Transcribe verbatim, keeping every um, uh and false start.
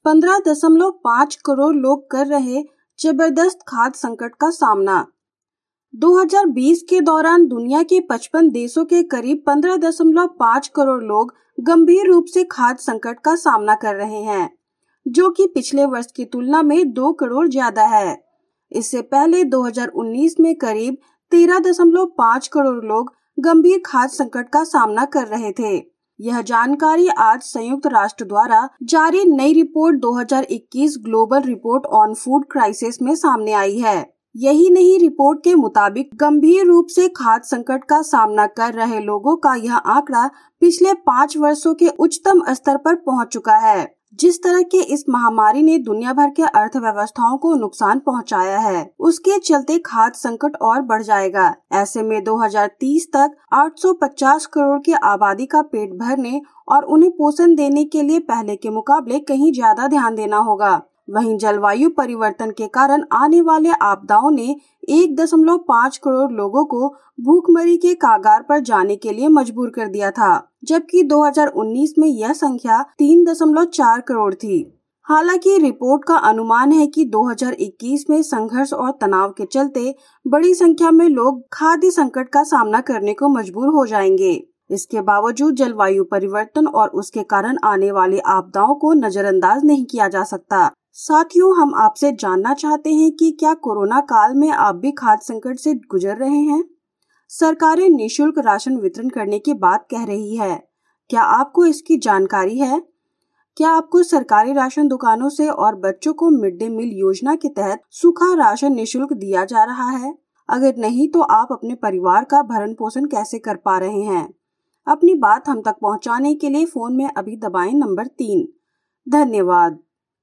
पंद्रह दशमलव पाँच करोड़ लोग कर रहे जबरदस्त खाद्य संकट का सामना। दो हज़ार बीस के दौरान दुनिया के पचपन देशों के करीब पंद्रह दशमलव पाँच करोड़ लोग गंभीर रूप से खाद्य संकट का सामना कर रहे हैं, जो कि पिछले वर्ष की तुलना में दो करोड़ ज्यादा है। इससे पहले दो हज़ार उन्नीस में करीब तेरह दशमलव पाँच करोड़ लोग गंभीर खाद्य संकट का सामना कर रहे थे। यह जानकारी आज संयुक्त राष्ट्र द्वारा जारी नई रिपोर्ट दो हज़ार इक्कीस global report on food crisis में सामने आई है। यही नहीं, रिपोर्ट के मुताबिक गंभीर रूप से खाद्य संकट का सामना कर रहे लोगों का यह आंकड़ा पिछले पाँच वर्षों के उच्चतम स्तर पर पहुंच चुका है। जिस तरह के इस महामारी ने दुनिया भर के अर्थव्यवस्थाओं को नुकसान पहुंचाया है, उसके चलते खाद्य संकट और बढ़ जाएगा। ऐसे में दो हज़ार तीस तक आठ सौ पचास करोड़ की आबादी का पेट भरने और उन्हें पोषण देने के लिए पहले के मुकाबले कहीं ज्यादा ध्यान देना होगा। वहीं जलवायु परिवर्तन के कारण आने वाले आपदाओं ने एक दशमलव पाँच करोड़ लोगों को भूखमरी के कागार पर जाने के लिए मजबूर कर दिया था, जबकि दो हज़ार उन्नीस में यह संख्या तीन दशमलव चार करोड़ थी। हालांकि रिपोर्ट का अनुमान है कि दो हज़ार इक्कीस में संघर्ष और तनाव के चलते बड़ी संख्या में लोग खाद्य संकट का सामना करने को मजबूर हो जाएंगे। इसके बावजूद जलवायु परिवर्तन और उसके कारण आने वाली आपदाओं को नजरअंदाज नहीं किया जा सकता। साथियों, हम आपसे जानना चाहते हैं कि क्या कोरोना काल में आप भी खाद्य संकट से गुजर रहे हैं? सरकारें निःशुल्क राशन वितरण करने की बात कह रही है। क्या आपको इसकी जानकारी है? क्या आपको सरकारी राशन दुकानों से और बच्चों को मिड डे मील योजना के तहत सूखा राशन निःशुल्क दिया जा रहा है? अगर नहीं, तो आप अपने परिवार का भरण पोषण कैसे कर पा रहे हैं? अपनी बात हम तक पहुंचाने के लिए फोन में अभी दबाएं नंबर तीन। धन्यवाद।